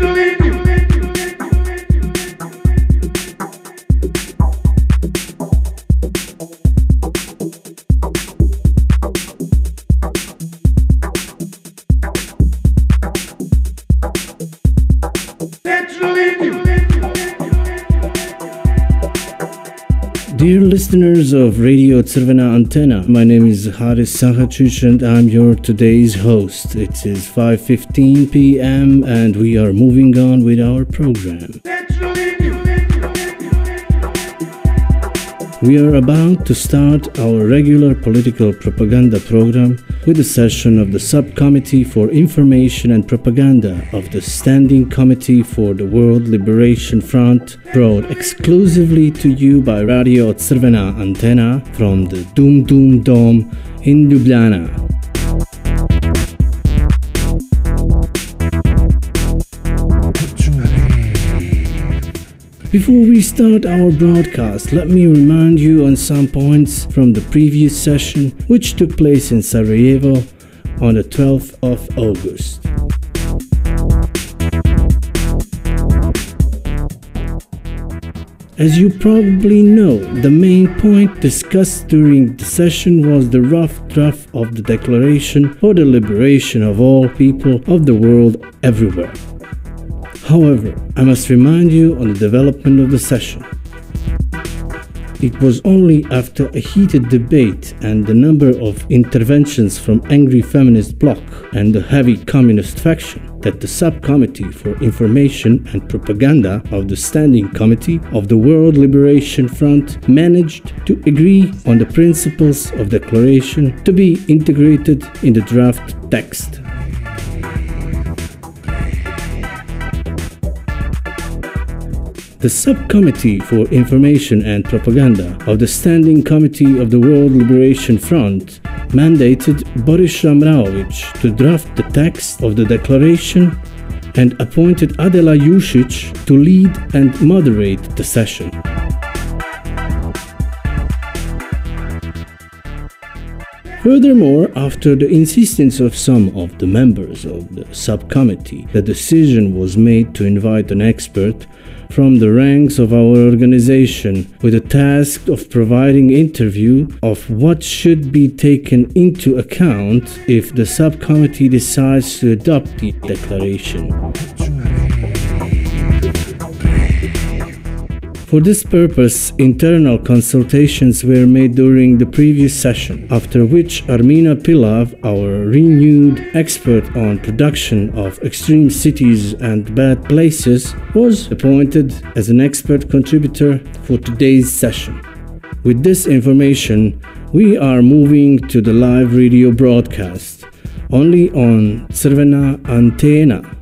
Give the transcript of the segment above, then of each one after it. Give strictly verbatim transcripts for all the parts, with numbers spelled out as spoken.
Dear listeners of Radio Crvena Antena, my name is Haris Sahacic and I'm your today's host. It is five fifteen p m and we are moving on with our program. We are about to start our regular political propaganda program with a session of the Subcommittee for Information and Propaganda of the Standing Committee for the World Liberation Front, brought exclusively to you by Radio Crvena Antena from the Dum Dum Dome in Ljubljana. Before we start our broadcast, let me remind you on some points from the previous session, which took place in Sarajevo on the twelfth of August. As you probably know, the main point discussed during the session was the rough draft of the Declaration for the Liberation of all people of the world everywhere. However, I must remind you on the development of the session. It was only after a heated debate and the number of interventions from angry feminist bloc and the heavy communist faction that the Subcommittee for Information and Propaganda of the Standing Committee of the World Liberation Front managed to agree on the principles of declaration to be integrated in the draft text. The Subcommittee for Information and Propaganda of the Standing Committee of the World Liberation Front mandated Boris Shamraovic to draft the text of the declaration and appointed Adela Jusic to lead and moderate the session. Furthermore, after the insistence of some of the members of the subcommittee, the decision was made to invite an expert from the ranks of our organization with the task of providing interview of what should be taken into account if the subcommittee decides to adopt the declaration. For this purpose, internal consultations were made during the previous session, after which Armina Pilav, our renewed expert on production of extreme cities and bad places, was appointed as an expert contributor for today's session. With this information, we are moving to the live radio broadcast, only on Crvena Antena.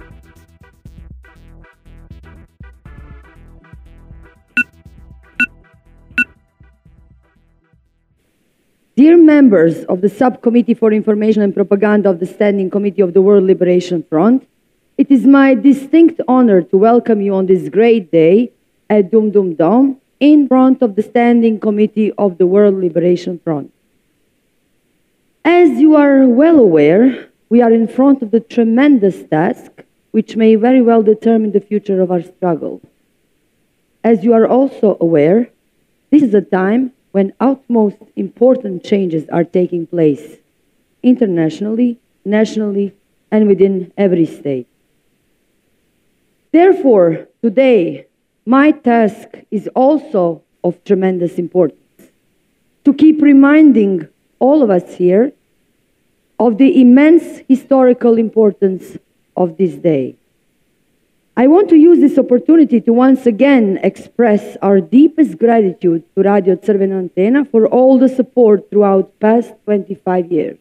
Dear members of the Subcommittee for Information and Propaganda of the Standing Committee of the World Liberation Front, it is my distinct honor to welcome you on this great day at Dum Dum Dome in front of the Standing Committee of the World Liberation Front. As you are well aware, we are in front of the tremendous task which may very well determine the future of our struggle. As you are also aware, this is a time when utmost important changes are taking place, internationally, nationally, and within every state. Therefore, today, my task is also of tremendous importance, to keep reminding all of us here of the immense historical importance of this day. I want to use this opportunity to once again express our deepest gratitude to Radio Crvena Antena for all the support throughout past twenty-five years.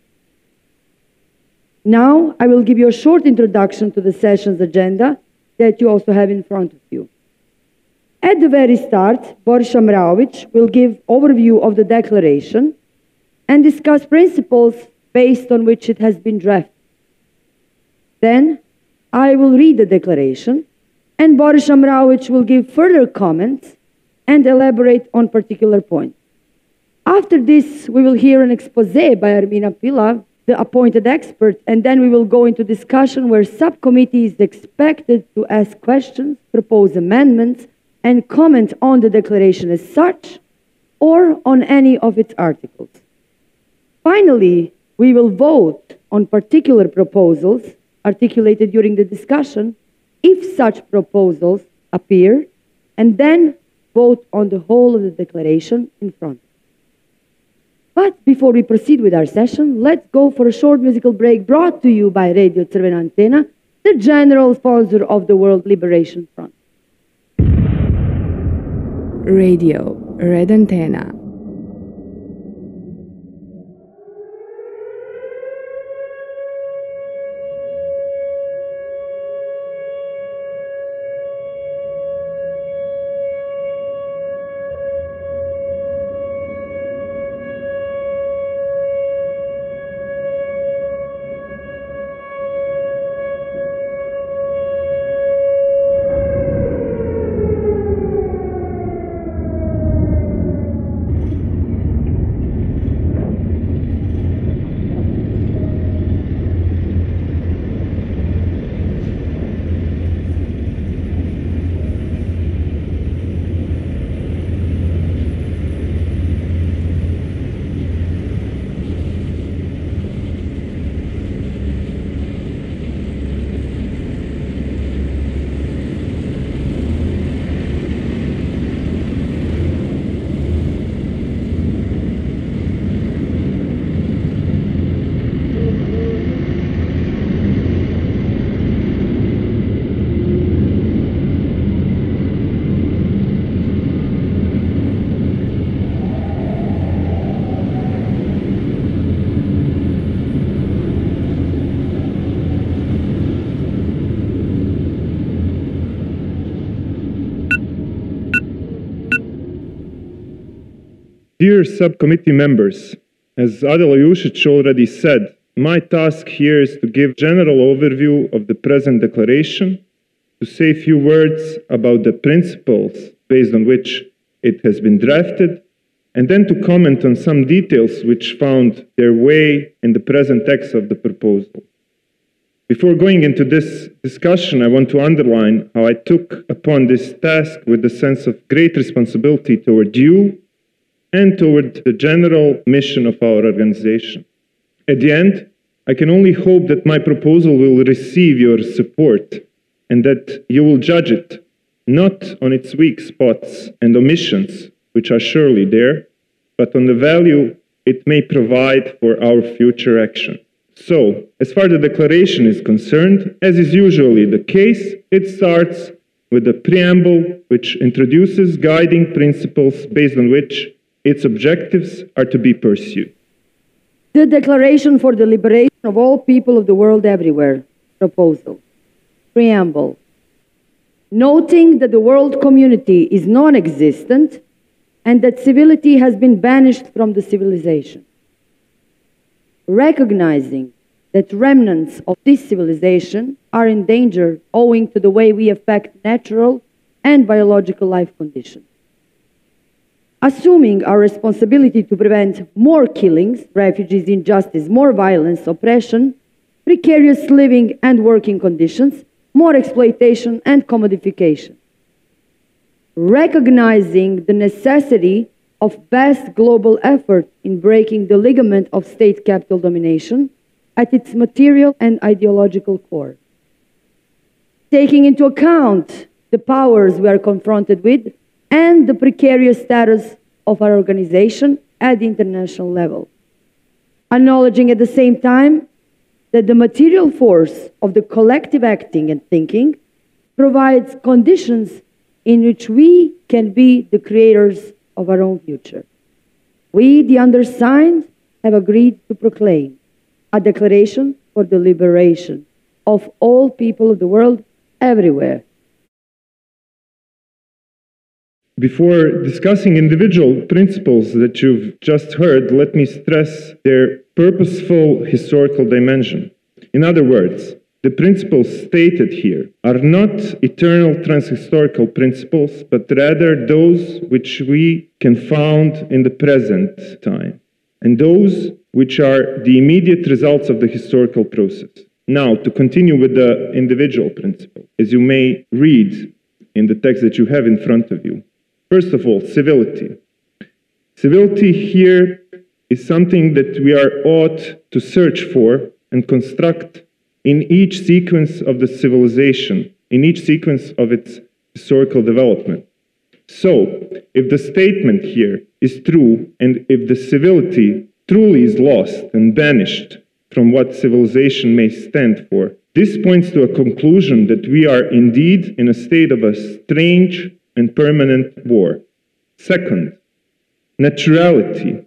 Now, I will give you a short introduction to the session's agenda that you also have in front of you. At the very start, Boris Shamraovic will give overview of the declaration and discuss principles based on which it has been drafted. Then, I will read the declaration, and Boris Shamraovic will give further comments and elaborate on particular points. After this, we will hear an exposé by Armina Pilav the appointed expert, and then we will go into discussion where subcommittee is expected to ask questions, propose amendments, and comment on the declaration as such or on any of its articles. Finally, we will vote on particular proposals articulated during the discussion if such proposals appear, and then vote on the whole of the declaration in front. But before we proceed with our session, let's go for a short musical break brought to you by Radio Crvena Antena, the general sponsor of the World Liberation Front. Radio Red Antenna. Dear subcommittee members, as Adela Jušić already said, my task here is to give general overview of the present declaration, to say a few words about the principles based on which it has been drafted, and then to comment on some details which found their way in the present text of the proposal. Before going into this discussion, I want to underline how I took upon this task with a sense of great responsibility toward you and toward the general mission of our organization. At the end, I can only hope that my proposal will receive your support and that you will judge it not on its weak spots and omissions, which are surely there, but on the value it may provide for our future action. So, as far as the declaration is concerned, as is usually the case, it starts with a preamble which introduces guiding principles based on which its objectives are to be pursued. The Declaration for the Liberation of All People of the World Everywhere, proposal. Preamble. Noting that the world community is non-existent and that civility has been banished from the civilization. Recognizing that remnants of this civilization are in danger owing to the way we affect natural and biological life conditions. Assuming our responsibility to prevent more killings, refugees, injustice, more violence, oppression, precarious living and working conditions, more exploitation and commodification. Recognizing the necessity of vast global effort in breaking the ligament of state capital domination at its material and ideological core. Taking into account the powers we are confronted with and the precarious status of our organization at the international level. Acknowledging at the same time that the material force of the collective acting and thinking provides conditions in which we can be the creators of our own future. We, the undersigned, have agreed to proclaim a declaration for the liberation of all people of the world everywhere. Before discussing individual principles that you've just heard, let me stress their purposeful historical dimension. In other words, the principles stated here are not eternal transhistorical principles, but rather those which we can found in the present time, and those which are the immediate results of the historical process. Now, to continue with the individual principle, as you may read in the text that you have in front of you. First of all, civility. Civility here is something that we are ought to search for and construct in each sequence of the civilization, in each sequence of its historical development. So, if the statement here is true, and if the civility truly is lost and banished from what civilization may stand for, this points to a conclusion that we are indeed in a state of a strange and permanent war. Second, naturality.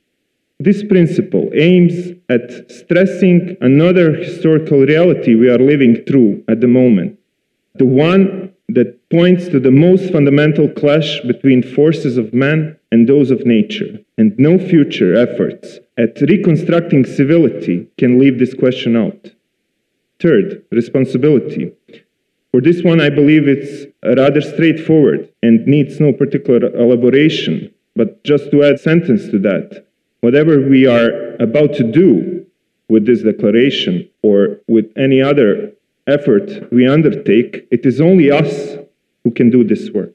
This principle aims at stressing another historical reality we are living through at the moment, the one that points to the most fundamental clash between forces of man and those of nature, and no future efforts at reconstructing civility can leave this question out. Third, responsibility. For this one, I believe it's rather straightforward and needs no particular elaboration, but just to add a sentence to that, whatever we are about to do with this declaration or with any other effort we undertake, it is only us who can do this work.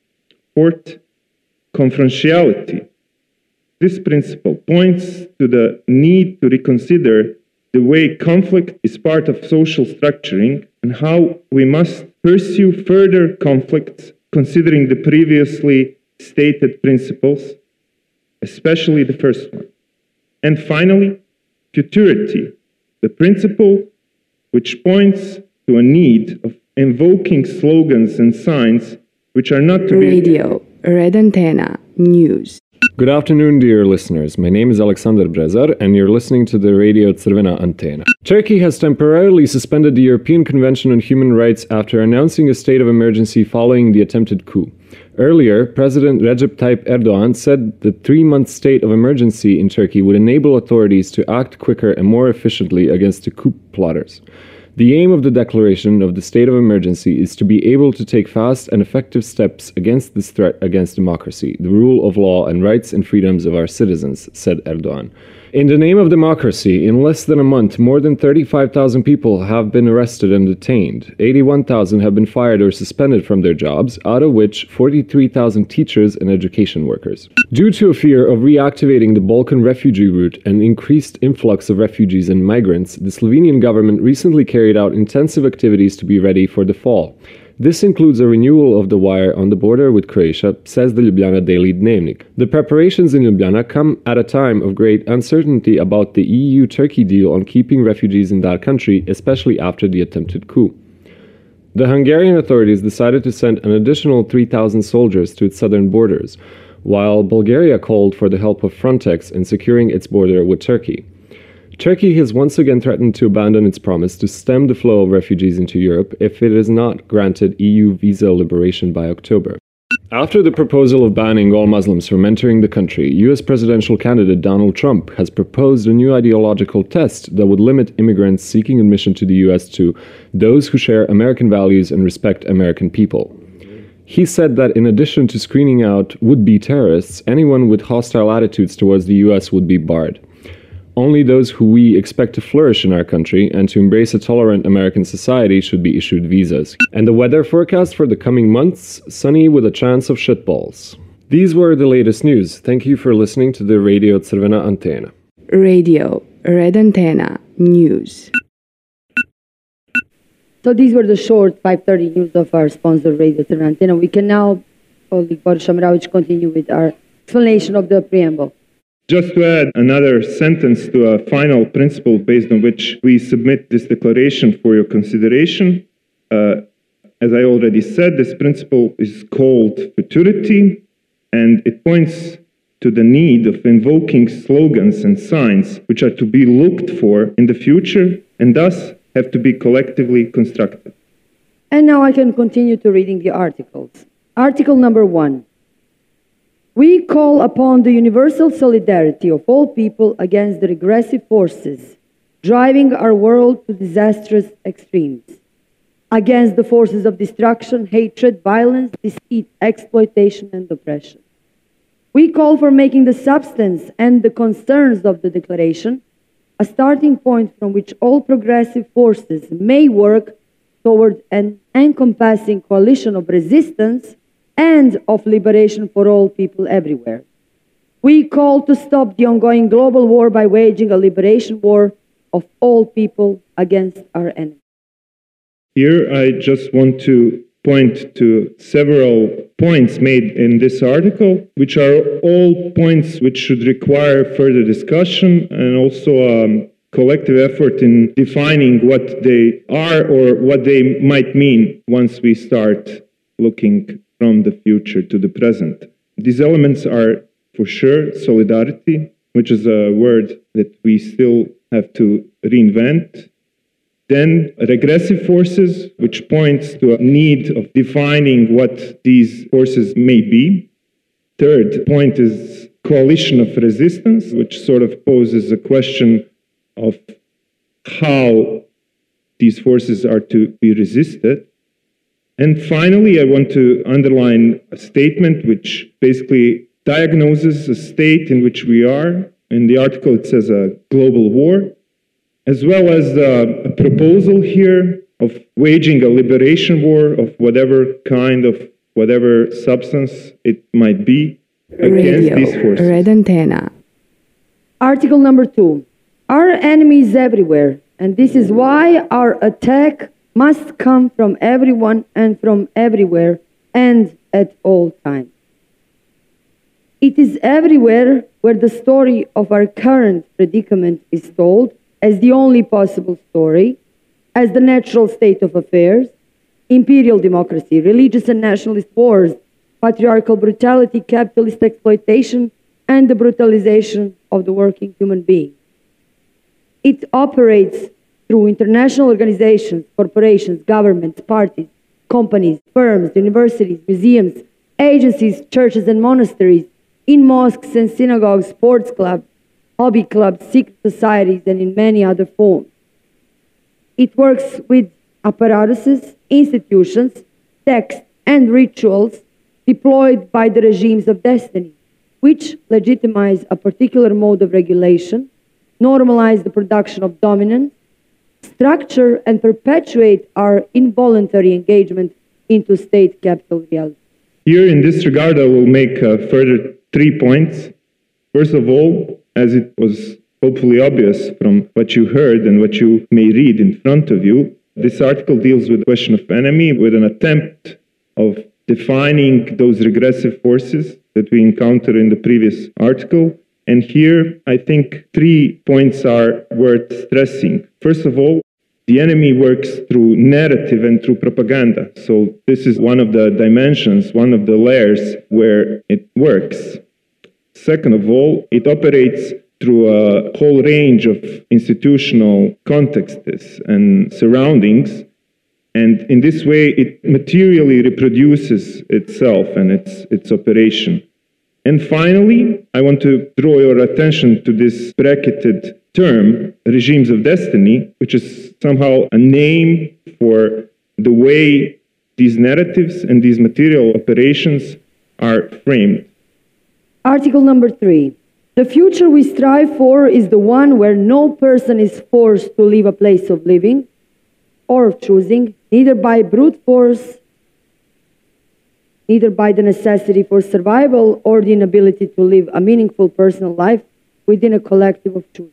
Fourth, confrontiality. This principle points to the need to reconsider the way conflict is part of social structuring and how we must pursue further conflicts considering the previously stated principles, especially the first one. And finally, futurity, the principle which points to a need of invoking slogans and signs which are not to be... Radio, Red Antenna, News. Good afternoon, dear listeners. My name is Alexander Brezar, and you're listening to the Radio Crvena Antena. Turkey has temporarily suspended the European Convention on Human Rights after announcing a state of emergency following the attempted coup. Earlier, President Recep Tayyip Erdogan said the three-month state of emergency in Turkey would enable authorities to act quicker and more efficiently against the coup plotters. The aim of the declaration of the state of emergency is to be able to take fast and effective steps against this threat against democracy, the rule of law and rights and freedoms of our citizens, said Erdogan. In the name of democracy, in less than a month, more than thirty-five thousand people have been arrested and detained. eighty-one thousand have been fired or suspended from their jobs, out of which forty-three thousand teachers and education workers. Due to a fear of reactivating the Balkan refugee route and increased influx of refugees and migrants, the Slovenian government recently carried out intensive activities to be ready for the fall. This includes a renewal of the wire on the border with Croatia, says the Ljubljana Daily Dnevnik. The preparations in Ljubljana come at a time of great uncertainty about the E U-Turkey deal on keeping refugees in that country, especially after the attempted coup. The Hungarian authorities decided to send an additional three thousand soldiers to its southern borders, while Bulgaria called for the help of Frontex in securing its border with Turkey. Turkey has once again threatened to abandon its promise to stem the flow of refugees into Europe if it is not granted E U visa liberation by October. After the proposal of banning all Muslims from entering the country, U S presidential candidate Donald Trump has proposed a new ideological test that would limit immigrants seeking admission to the U S to those who share American values and respect American people. He said that in addition to screening out would-be terrorists, anyone with hostile attitudes towards the U S would be barred. Only those who we expect to flourish in our country and to embrace a tolerant American society should be issued visas. And the weather forecast for the coming months, sunny with a chance of shitballs. These were the latest news. Thank you for listening to the Radio Crvena Antena. Radio, Red Antenna, News. So these were the short five thirty news of our sponsor, Radio Crvena Antena. We can now, colleague Boris Shamraovic, continue with our explanation of the preamble. Just to add another sentence to a final principle based on which we submit this declaration for your consideration. Uh, as I already said, this principle is called futurity, and it points to the need of invoking slogans and signs which are to be looked for in the future and thus have to be collectively constructed. And now I can continue to reading the articles. Article number one. We call upon the universal solidarity of all people against the regressive forces driving our world to disastrous extremes, against the forces of destruction, hatred, violence, deceit, exploitation, and oppression. We call for making the substance and the concerns of the declaration a starting point from which all progressive forces may work toward an encompassing coalition of resistance and of liberation for all people everywhere. We call to stop the ongoing global war by waging a liberation war of all people against our enemies. Here I just want to point to several points made in this article, which are all points which should require further discussion and also um, collective effort in defining what they are or what they might mean once we start looking from the future to the present. These elements are, for sure, solidarity, which is a word that we still have to reinvent. Then regressive forces, which points to a need of defining what these forces may be. Third point is coalition of resistance, which sort of poses a question of how these forces are to be resisted. And finally, I want to underline a statement which basically diagnoses a state in which we are. In the article, it says a global war, as well as a proposal here of waging a liberation war of whatever kind of, whatever substance it might be against Radio, these forces. Red Antenna. Article number two. Our enemy is everywhere, and this is why our attack must come from everyone and from everywhere and at all times. It is everywhere where the story of our current predicament is told as the only possible story, as the natural state of affairs, imperial democracy, religious and nationalist wars, patriarchal brutality, capitalist exploitation, and the brutalization of the working human being. It operates through international organizations, corporations, governments, parties, companies, firms, universities, museums, agencies, churches, and monasteries, in mosques and synagogues, sports clubs, hobby clubs, secret societies, and in many other forms. It works with apparatuses, institutions, texts, and rituals deployed by the regimes of destiny, which legitimize a particular mode of regulation, normalize the production of dominance, structure and perpetuate our involuntary engagement into state capital reality. Here, in this regard, I will make uh, further three points. First of all, as it was hopefully obvious from what you heard and what you may read in front of you, this article deals with the question of enemy, with an attempt of defining those regressive forces that we encountered in the previous article. And here, I think three points are worth stressing. First of all, the enemy works through narrative and through propaganda. So this is one of the dimensions, one of the layers where it works. Second of all, it operates through a whole range of institutional contexts and surroundings. And in this way, it materially reproduces itself and its, its operation. And finally, I want to draw your attention to this bracketed term, regimes of destiny, which is somehow a name for the way these narratives and these material operations are framed. Article number three. The future we strive for is the one where no person is forced to leave a place of living or of choosing, neither by brute force, neither by the necessity for survival or the inability to live a meaningful personal life within a collective of choosing.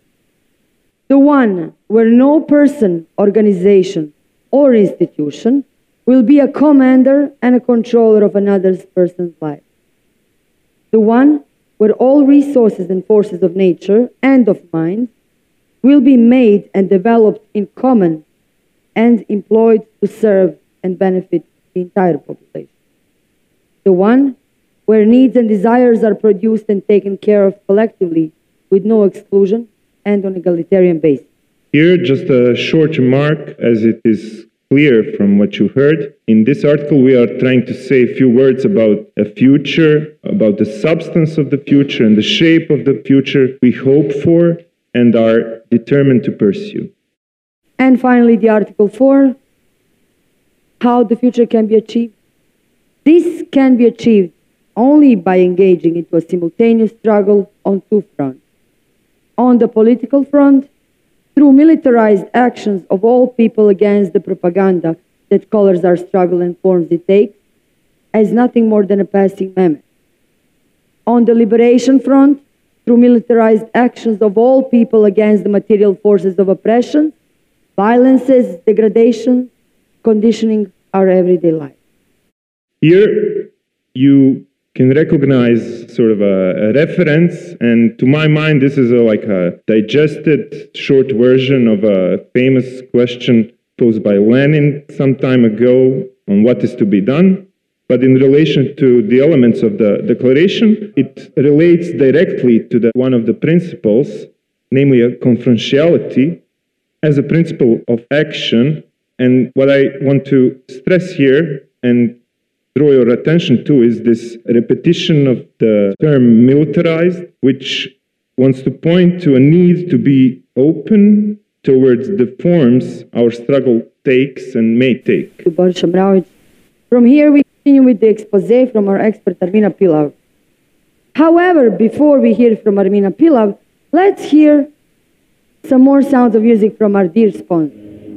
The one where no person, organization, or institution will be a commander and a controller of another person's life. The one where all resources and forces of nature and of mind will be made and developed in common and employed to serve and benefit the entire population. The one where needs and desires are produced and taken care of collectively with no exclusion and on egalitarian basis. Here, just a short remark, as it is clear from what you heard. In this article, we are trying to say a few words about a future, about the substance of the future and the shape of the future we hope for and are determined to pursue. And finally, the Article four, how the future can be achieved. This can be achieved only by engaging into a simultaneous struggle on two fronts. On the political front, through militarized actions of all people against the propaganda that colors our struggle and forms it takes, as nothing more than a passing memory. On the liberation front, through militarized actions of all people against the material forces of oppression, violences, degradation, conditioning our everyday life. Here, you can recognize sort of a, a reference, and to my mind, this is a, like a digested short version of a famous question posed by Lenin some time ago on what is to be done. But in relation to the elements of the declaration, it relates directly to the, one of the principles, namely a confidentiality, as a principle of action. And what I want to stress here and draw your attention to is this repetition of the term militarized, which wants to point to a need to be open towards the forms our struggle takes and may take. From here, we continue with the expose from our expert Armina Pilav. However, before we hear from Armina Pilav, let's hear some more sounds of music from our dear sponsor.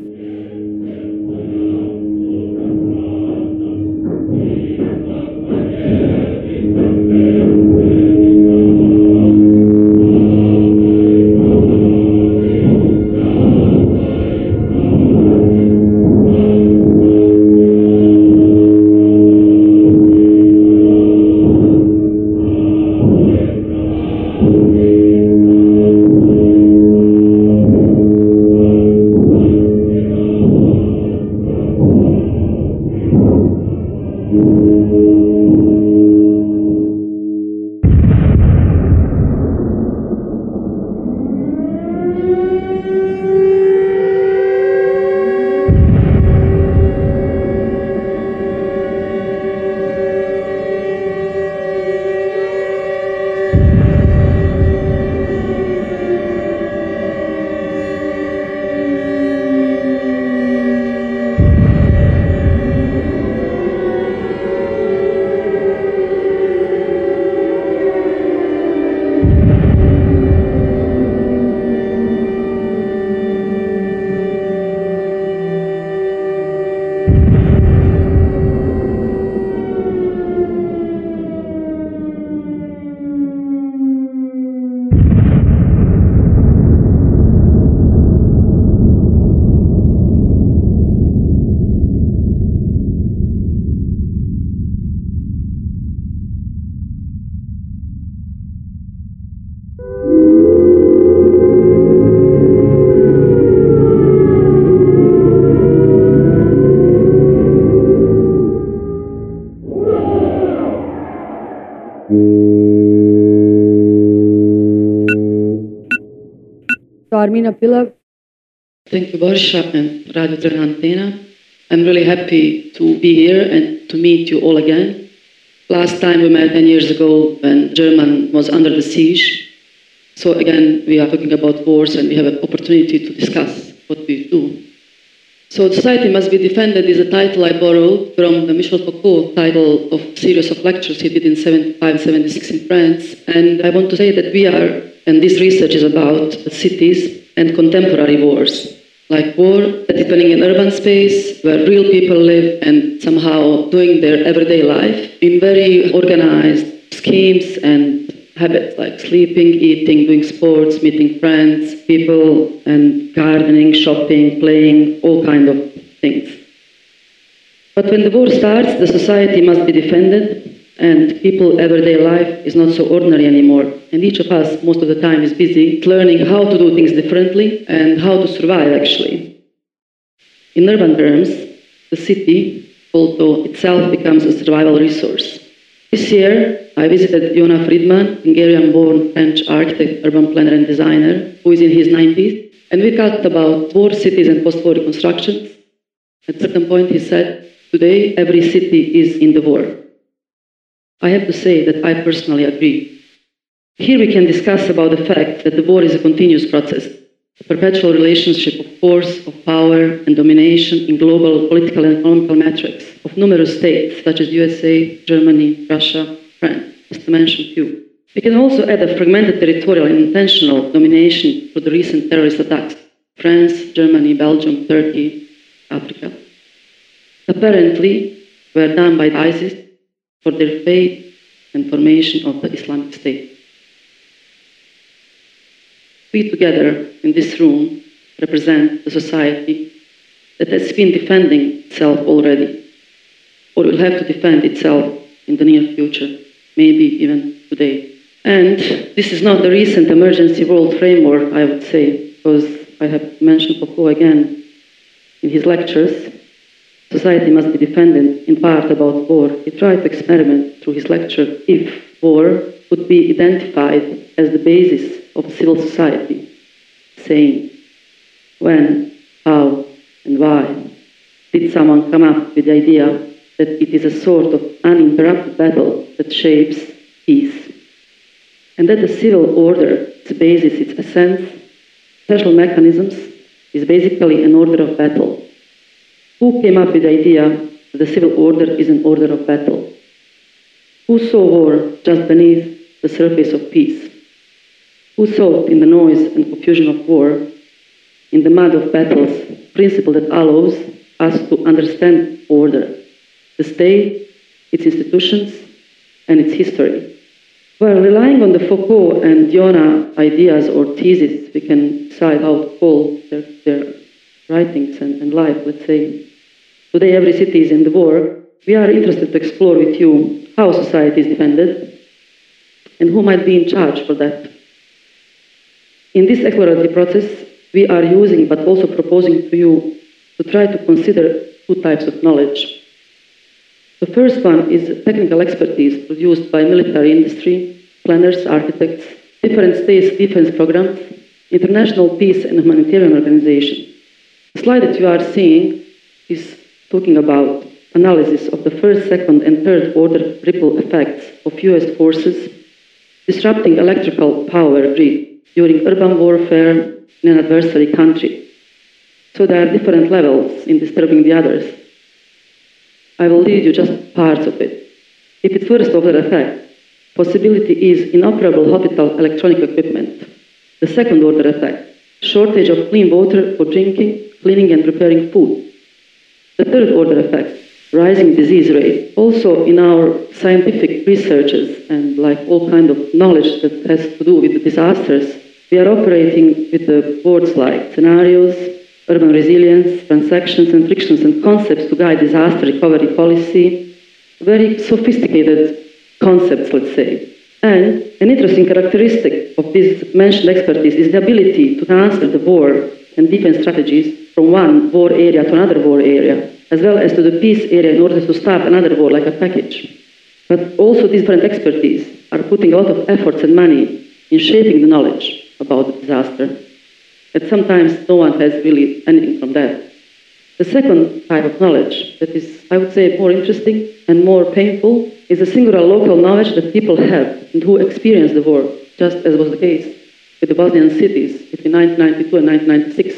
Armina Pilav. Thank you, Borsha and Radio Crvena Antena. I'm really happy to be here and to meet you all again. Last time we met ten years ago when Germany was under the siege. So again, we are talking about wars and we have an opportunity to discuss what we do. So Society Must Be Defended is a title I borrowed from the Michel Foucault title of series of lectures he did in seventy-five seventy-six in France. And I want to say that we are, and this research is about cities and contemporary wars, like war that's happening in urban space, where real people live and somehow doing their everyday life in very organized schemes and habits, like sleeping, eating, doing sports, meeting friends, people, and gardening, shopping, playing, all kind of things. But when the war starts, the society must be defended, and people's everyday life is not so ordinary anymore. And each of us, most of the time, is busy learning how to do things differently and how to survive, actually. In urban terms, the city, although itself becomes a survival resource. This year, I visited Jonas Friedman, Hungarian-born French architect, urban planner and designer, who is in his nineties, and we talked about war cities and post-war reconstructions. At a certain point, he said, today, every city is in the war. I have to say that I personally agree. Here we can discuss about the fact that the war is a continuous process, a perpetual relationship of force, of power and domination in global political and economical metrics of numerous states such as U S A, Germany, Russia, France, just to mention a few. We can also add a fragmented territorial and intentional domination through the recent terrorist attacks. France, Germany, Belgium, Turkey, Africa. Apparently were done by ISIS for their faith and formation of the Islamic State. We together in this room represent the society that has been defending itself already, or will have to defend itself in the near future, maybe even today. And this is not the recent emergency world framework, I would say, because I have mentioned Foucault again in his lectures. Society must be defended in part about war. He tried to experiment through his lecture if war would be identified as the basis of civil society, saying when, how, and why did someone come up with the idea that it is a sort of uninterrupted battle that shapes peace, and that the civil order, its basis, its essence, special mechanisms, is basically an order of battle. Who came up with the idea that the civil order is an order of battle? Who saw war just beneath the surface of peace? Who saw in the noise and confusion of war, in the mud of battles, principle that allows us to understand order, the state, its institutions, and its history? While relying on the Foucault and Diona ideas or theses, we can decide how to call their, their writings and, and life, let's say. Today, every city is in the war. We are interested to explore with you how society is defended and who might be in charge for that. In this exploratory process, we are using but also proposing to you to try to consider two types of knowledge. The first one is technical expertise produced by military industry, planners, architects, different states' defense programs, international peace and humanitarian organizations. The slide that you are seeing is talking about analysis of the first, second, and third order ripple effects of U S forces disrupting electrical power grid during urban warfare in an adversary country. So there are different levels in disturbing the others. I will read you just parts of it. If it's first order effect, possibility is inoperable hospital electronic equipment. The second order effect, shortage of clean water for drinking, cleaning and preparing food. The third order effect, rising disease rate. Also in our scientific researches and like all kind of knowledge that has to do with the disasters, we are operating with the words like scenarios, urban resilience, transactions and frictions and concepts to guide disaster recovery policy. Very sophisticated concepts, let's say. And an interesting characteristic of this mentioned expertise is the ability to transfer the war and defense strategies from one war area to another war area, as well as to the peace area in order to start another war like a package. But also these different expertise are putting a lot of efforts and money in shaping the knowledge about the disaster. But sometimes no one has really anything from that. The second type of knowledge that is, I would say, more interesting and more painful is a singular local knowledge that people have and who experienced the war, just as was the case with the Bosnian cities between nineteen ninety-two and nineteen ninety-six.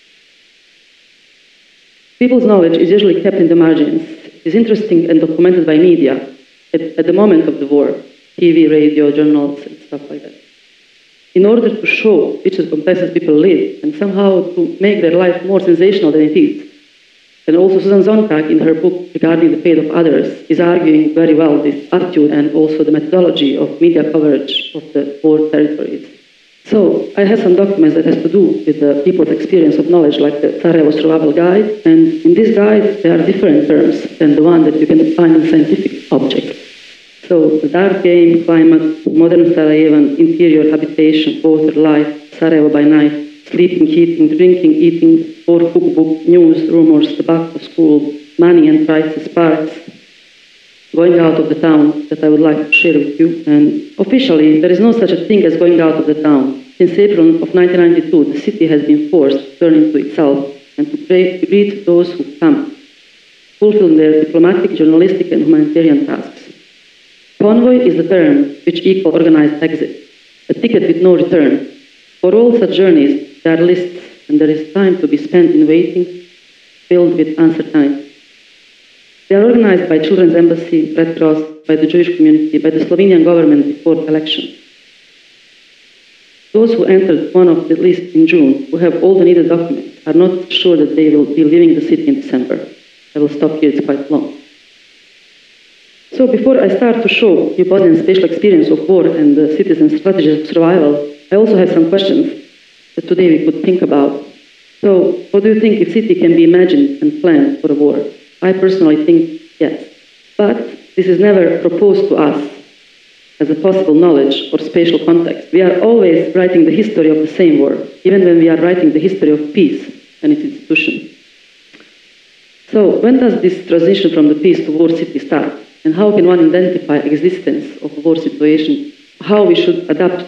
People's knowledge is usually kept in the margins. It is interesting and documented by media at, at the moment of the war, T V, radio, journals, and stuff like that. In order to show which circumstances people live and somehow to make their life more sensational than it is. And also Susan Sontag, in her book regarding the fate of others, is arguing very well this attitude and also the methodology of media coverage of the war territories. So I have some documents that has to do with the people's experience of knowledge, like the Sarajevo Survival Guide. And in this guide, there are different terms than the one that you can find in scientific objects. So the dark game, climate, modern Sarajevan, interior habitation, water, life, Sarajevo by night, sleeping, eating, drinking, eating, war, cookbook, news, rumors, tobacco, school, money and prices, parks, going out of the town that I would like to share with you. And officially, there is no such a thing as going out of the town. Since April of nineteen ninety-two, the city has been forced to turn into itself and to greet those who come, fulfill their diplomatic, journalistic and humanitarian tasks. Convoy is the term which equals organized exit, a ticket with no return. For all such journeys, there are lists, and there is time to be spent in waiting, filled with uncertainty. They are organized by Children's Embassy, Red Cross, by the Jewish community, by the Slovenian government before the election. Those who entered one of the list in June, who have all the needed documents, are not sure that they will be leaving the city in December. I will stop here, it's quite long. So before I start to show you Bosnian's special experience of war and the citizens' strategies of survival, I also have some questions that today we could think about. So what do you think if city can be imagined and planned for a war? I personally think yes. But this is never proposed to us as a possible knowledge or spatial context. We are always writing the history of the same war, even when we are writing the history of peace and its institution. So when does this transition from the peace to war city start? And how can one identify existence of a war situation? How we should adapt?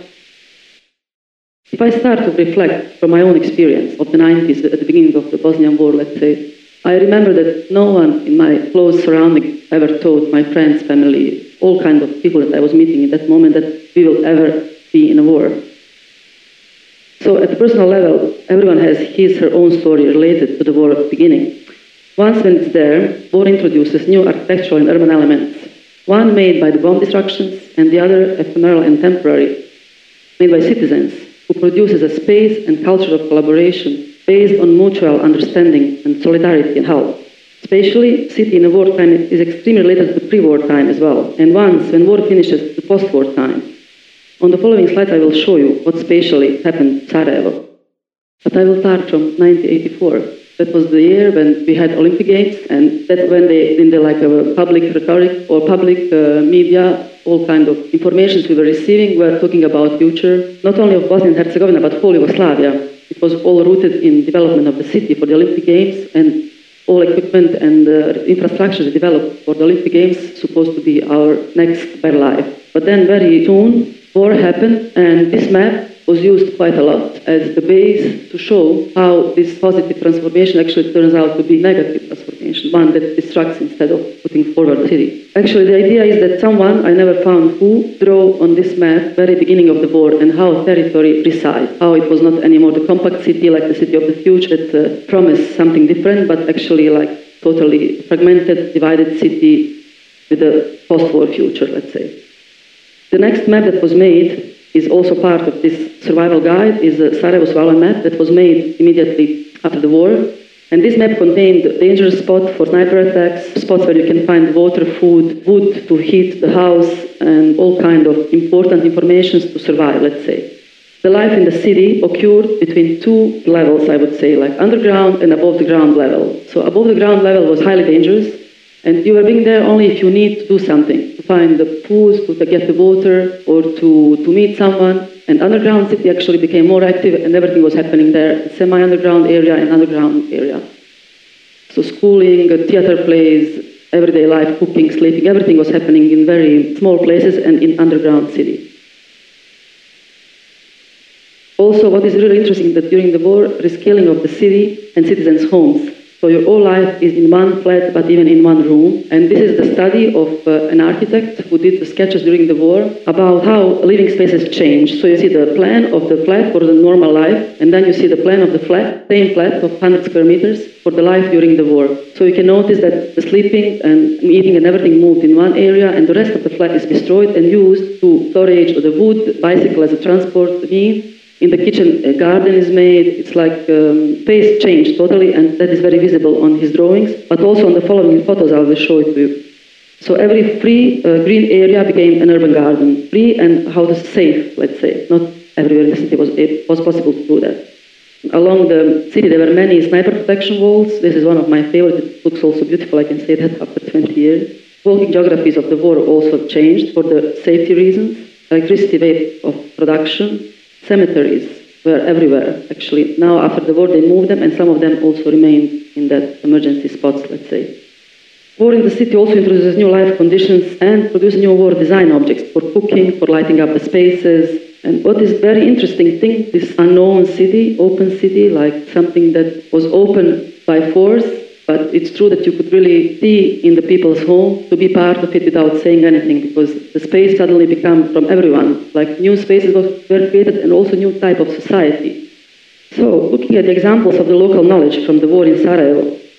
If I start to reflect from my own experience of the nineties, at the beginning of the Bosnian War, let's say, I remember that no one in my close surroundings ever told my friends, family, all kinds of people that I was meeting in that moment that we will ever be in a war. So at the personal level, everyone has his, her own story related to the war beginning. Once when it's there, war introduces new architectural and urban elements, one made by the bomb destructions and the other ephemeral and temporary, made by citizens, who produces a space and culture of collaboration based on mutual understanding and solidarity and help. Spatially, city in a wartime is extremely related to the pre-war time as well, and once, when war finishes, the post-war time. On the following slides, I will show you what spatially happened in Sarajevo. But I will start from nineteen eighty-four. That was the year when we had Olympic Games, and that's when they, in the like uh, public rhetoric or public uh, media, all kind of informations we were receiving were talking about future, not only of Bosnia and Herzegovina, but whole Yugoslavia. It was all rooted in development of the city for the Olympic Games, and all equipment and uh, infrastructure developed for the Olympic Games supposed to be our next better life. But then very soon, war happened, and this map was used quite a lot as the base to show how this positive transformation actually turns out to be negative transformation, one that destructs instead of putting forward the city. Actually, the idea is that someone, I never found who, drew on this map very beginning of the war and how territory resides, how it was not anymore the compact city like the city of the future that uh, promised something different, but actually like totally fragmented, divided city with a post-war future, let's say. The next map that was made is also part of this survival guide, is a Sarajevo survival map that was made immediately after the war. And this map contained dangerous spots for sniper attacks, spots where you can find water, food, wood to heat the house, and all kind of important information to survive, let's say. The life in the city occurred between two levels, I would say, like underground and above the ground level. So above the ground level was highly dangerous, and you were being there only if you need to do something, to find the food, to get the water, or to, to meet someone. And underground city actually became more active, and everything was happening there, semi-underground area and underground area. So schooling, theater plays, everyday life, cooking, sleeping, everything was happening in very small places and in underground city. Also, what is really interesting that during the war, rescaling of the city and citizens' homes. So your whole life is in one flat, but even in one room. And this is the study of uh, an architect who did the sketches during the war about how living spaces change. So you see the plan of the flat for the normal life, and then you see the plan of the flat, same flat of one hundred square meters for the life during the war. So you can notice that the sleeping and eating and everything moved in one area, and the rest of the flat is destroyed and used to storage the wood, bicycle as a transport means. In the kitchen, a garden is made. It's like um, space changed totally, and that is very visible on his drawings. But also on the following photos, I will show it to you. So every free uh, green area became an urban garden, free and how to safe, let's say. Not everywhere in the city was it was possible to do that. Along the city, there were many sniper protection walls. This is one of my favorites. It looks also beautiful. I can say that after twenty years. Walking geographies of the war also changed for the safety reasons. Electricity way of production. Cemeteries were everywhere, actually. Now, after the war, they moved them, and some of them also remained in that emergency spots, let's say. War in the city also introduces new life conditions and produces new war design objects for cooking, for lighting up the spaces. And what is very interesting thing, this unknown city, open city, like something that was open by force, but it's true that you could really see in the people's home to be part of it without saying anything, because the space suddenly became from everyone. Like new spaces were created and also new type of society. So looking at the examples of the local knowledge from the war in Sarajevo,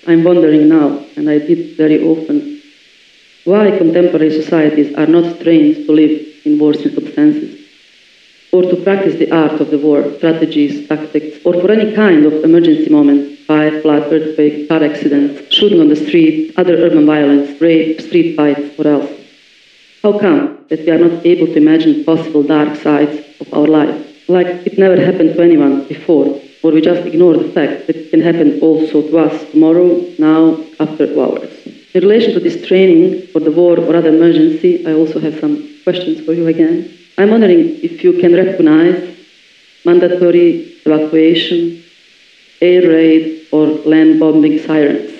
I'm wondering now, and I did very often, why contemporary societies are not trained to live in war circumstances, or to practice the art of the war, strategies, tactics, or for any kind of emergency moment, fire, flood, earthquake, car accidents, shooting on the street, other urban violence, rape, street fights, or else. How come that we are not able to imagine possible dark sides of our life, like it never happened to anyone before, or we just ignore the fact that it can happen also to us tomorrow, now, after two hours? In relation to this training for the war or other emergency, I also have some questions for you again. I'm wondering if you can recognize mandatory evacuation, air raid, or land bombing sirens.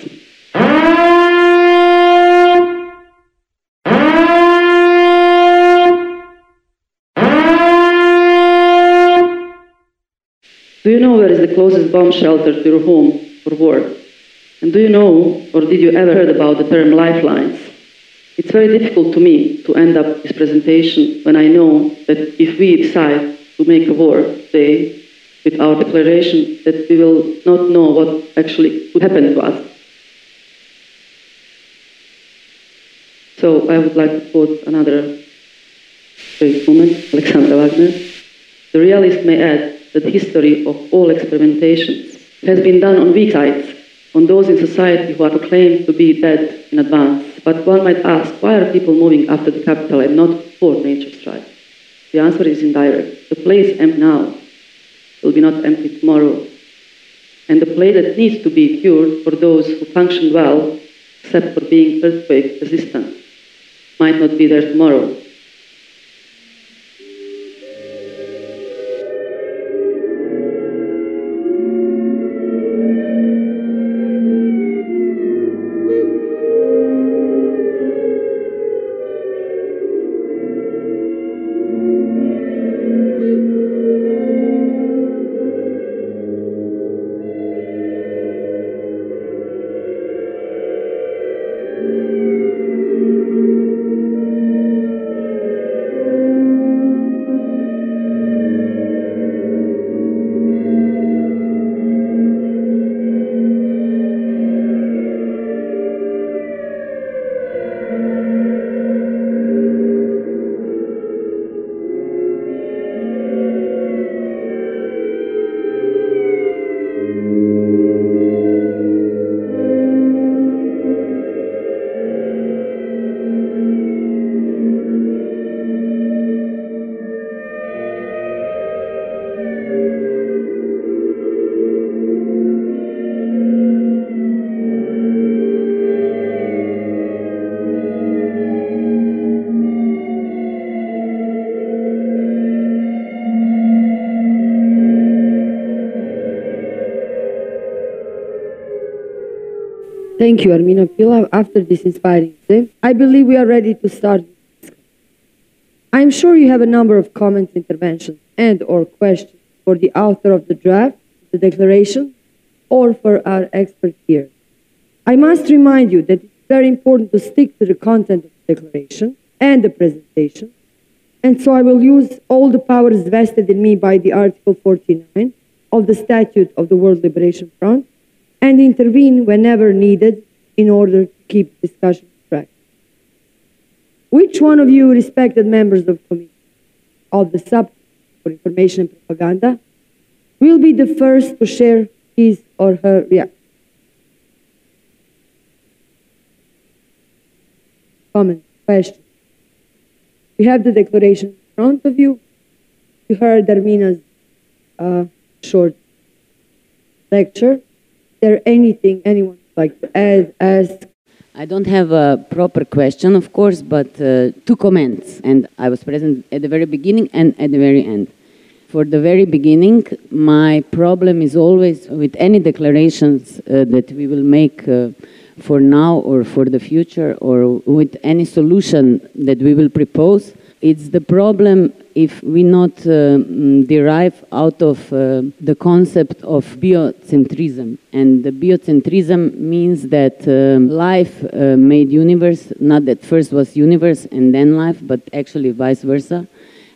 Do you know where is the closest bomb shelter to your home for war? And do you know, or did you ever heard about the term lifelines? It's very difficult to me to end up this presentation when I know that if we decide to make a war today with our declaration, that we will not know what actually would happen to us. So I would like to quote another great woman, Alexandra Wagner. The realist may add that the history of all experimentations has been done on weak sides, on those in society who are proclaimed to be dead in advance. But one might ask, why are people moving after the capital and not before nature strikes? The answer is indirect. The place empty now will be not empty tomorrow. And the place that needs to be cured for those who function well, except for being earthquake resistant, might not be there tomorrow. Thank you, Armina Pila. After this inspiring day, I believe we are ready to start. I'm sure you have a number of comments, interventions, and or questions for the author of the draft, the declaration, or for our expert here. I must remind you that it's very important to stick to the content of the declaration and the presentation, and so I will use all the powers vested in me by the Article forty-nine of the Statute of the World Liberation Front, and intervene whenever needed in order to keep discussion track. Which one of you respected members of the committee of the Subcommittee for Information and Propaganda will be the first to share his or her reaction? Comment, question. You have the declaration in front of you. You heard Armina's uh, short lecture. Is there anything anyone would like to add, ask? I don't have a proper question, of course, but uh, two comments. And I was present at the very beginning and at the very end. For the very beginning, my problem is always with any declarations uh, that we will make uh, for now or for the future, or with any solution that we will propose. It's the problem if we not uh, derive out of uh, the concept of biocentrism. And the biocentrism means that uh, life uh, made universe, not that first was universe and then life, but actually vice versa.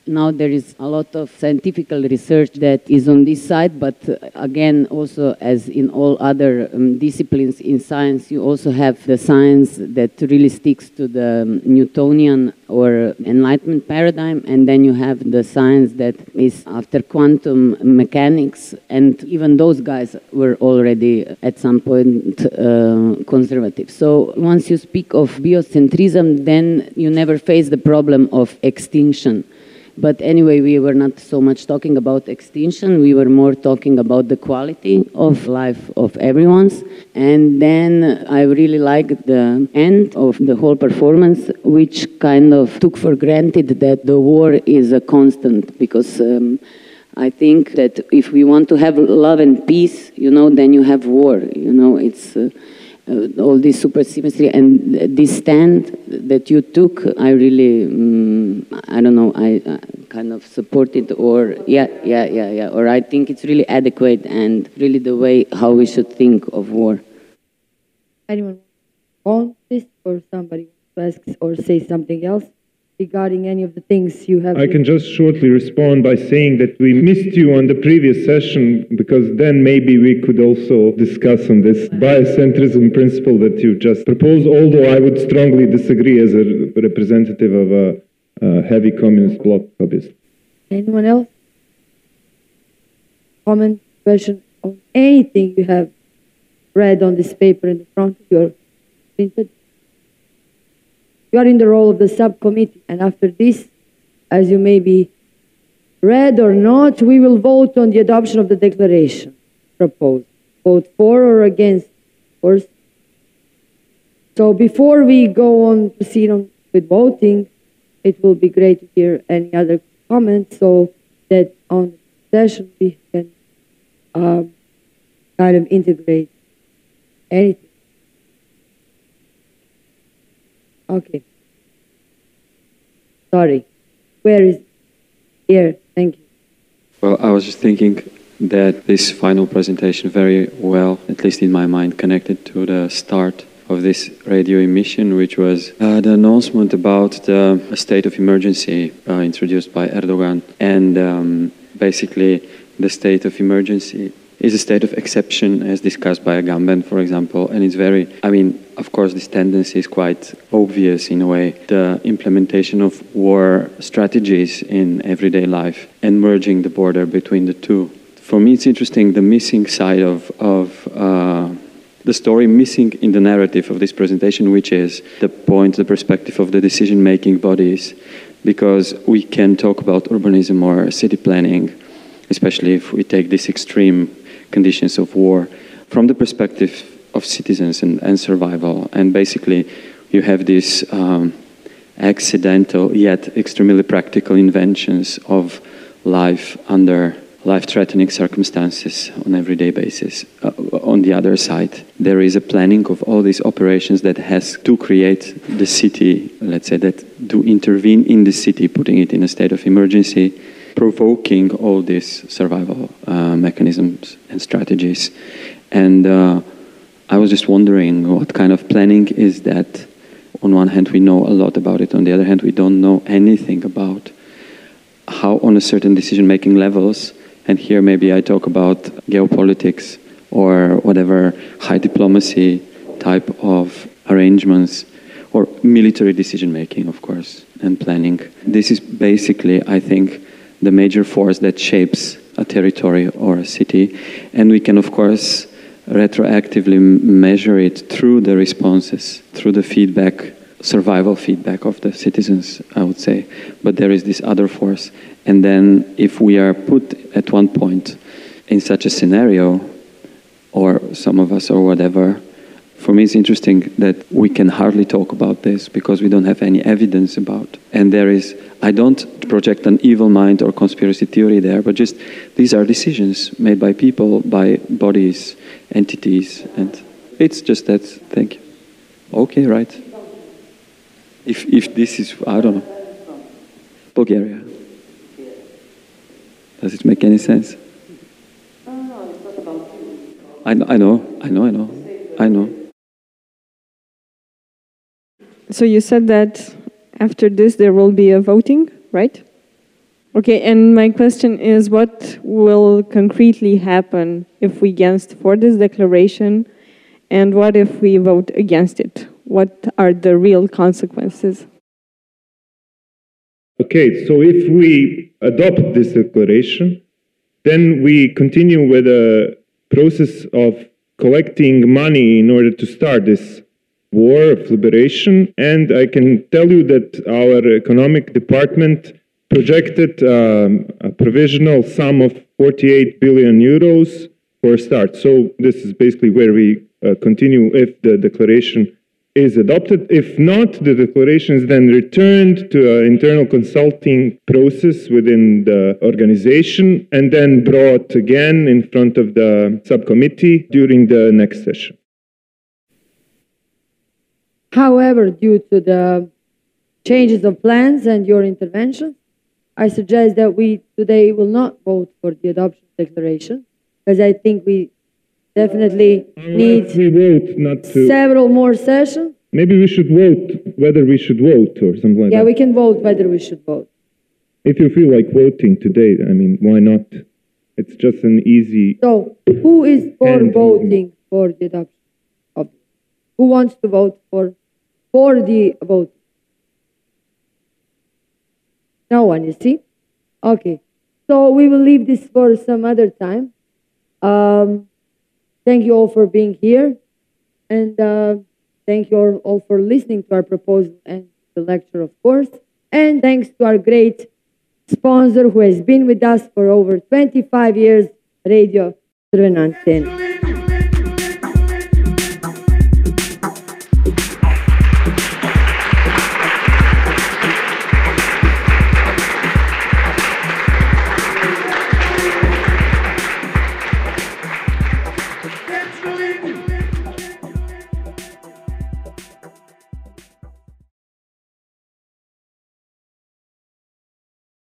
Now there is a lot of scientific research that is on this side, but uh, again, also as in all other um, disciplines in science, you also have the science that really sticks to the um, Newtonian or Enlightenment paradigm, and then you have the science that is after quantum mechanics, and even those guys were already at some point uh, conservative. So once you speak of biocentrism, then you never face the problem of extinction. But anyway, we were not so much talking about extinction. We were more talking about the quality of life of everyone's. And then I really liked the end of the whole performance, which kind of took for granted that the war is a constant. Because um, I think that if we want to have love and peace, you know, then you have war. You know, it's... Uh, Uh, all this super symmetry and this stand that you took, I really, um, I don't know, I uh, kind of support it, or yeah, yeah, yeah, yeah, or I think it's really adequate and really the way how we should think of war. Anyone want this, or somebody wants to ask or say something else regarding any of the things you have? I can just shortly respond by saying that we missed you on the previous session, because then maybe we could also discuss on this biocentrism principle that you just proposed, although I would strongly disagree as a representative of a, a heavy communist bloc, obviously. Anyone else? Comment, question on anything you have read on this paper in the front of your printed? You are in the role of the subcommittee, and after this, as you may be read or not, we will vote on the adoption of the declaration proposed. Vote for or against, of course. So before we go on, proceed on with voting, it will be great to hear any other comments so that on the session we can um, kind of integrate anything. Okay. Sorry. Where is it? Here. Thank you. Well, I was just thinking that this final presentation very well, at least in my mind, connected to the start of this radio emission, which was uh, the announcement about the state of emergency uh, introduced by Erdogan. And um, basically, the state of emergency is a state of exception, as discussed by Agamben, for example, and it's very, I mean, of course, this tendency is quite obvious in a way. The implementation of war strategies in everyday life and merging the border between the two. For me, it's interesting, the missing side of, of uh, the story, missing in the narrative of this presentation, which is the point, the perspective of the decision-making bodies, because we can talk about urbanism or city planning, especially if we take this extreme conditions of war, from the perspective of citizens and, and survival. And basically, you have these um, accidental yet extremely practical inventions of life under life-threatening circumstances on an everyday basis. Uh, on the other side, there is a planning of all these operations that has to create the city, let's say, that do intervene in the city, putting it in a state of emergency, provoking all these survival uh, mechanisms and strategies. And uh, I was just wondering what kind of planning is that. On one hand, we know a lot about it. On the other hand, we don't know anything about how on a certain decision-making levels, and here maybe I talk about geopolitics or whatever high diplomacy type of arrangements, or military decision-making, of course, and planning. This is basically, I think, the major force that shapes a territory or a city, and we can of course retroactively measure it through the responses, through the feedback, survival feedback of the citizens, I would say. But there is this other force, and then if we are put at one point in such a scenario, or some of us or whatever, for me it's interesting that we can hardly talk about this because we don't have any evidence about. And there is, I don't project an evil mind or conspiracy theory there, but just these are decisions made by people, by bodies, entities, and it's just that. Thank you. Okay, right. If if this is, I don't know. Bulgaria. Does it make any sense? I know, I know, I know, I know, I know. So you said that after this there will be a voting, right? Okay, and my question is, what will concretely happen if we against for this declaration, and what if we vote against it? What are the real consequences? Okay, so if we adopt this declaration, then we continue with a process of collecting money in order to start this war of liberation. And I can tell you that our economic department projected um, a provisional sum of forty-eight billion euros for a start. So this is basically where we uh, continue if the declaration is adopted. If not, the declaration is then returned to an internal consulting process within the organization and then brought again in front of the subcommittee during the next session. However, due to the changes of plans and your interventions, I suggest that we today will not vote for the adoption declaration, because I think we definitely need we vote not to. several more sessions. Maybe we should vote whether we should vote or something like Yeah, that. we can vote whether we should vote. If you feel like voting today, I mean, why not? It's just an easy. So, who is for And- voting for the adoption of it? Who wants to vote for for the vote? No one, you see? Okay. So we will leave this for some other time. Um, thank you all for being here. And uh, thank you all, all for listening to our proposal and the lecture, of course. And thanks to our great sponsor who has been with us for over twenty-five years, Radio Crvena Antena.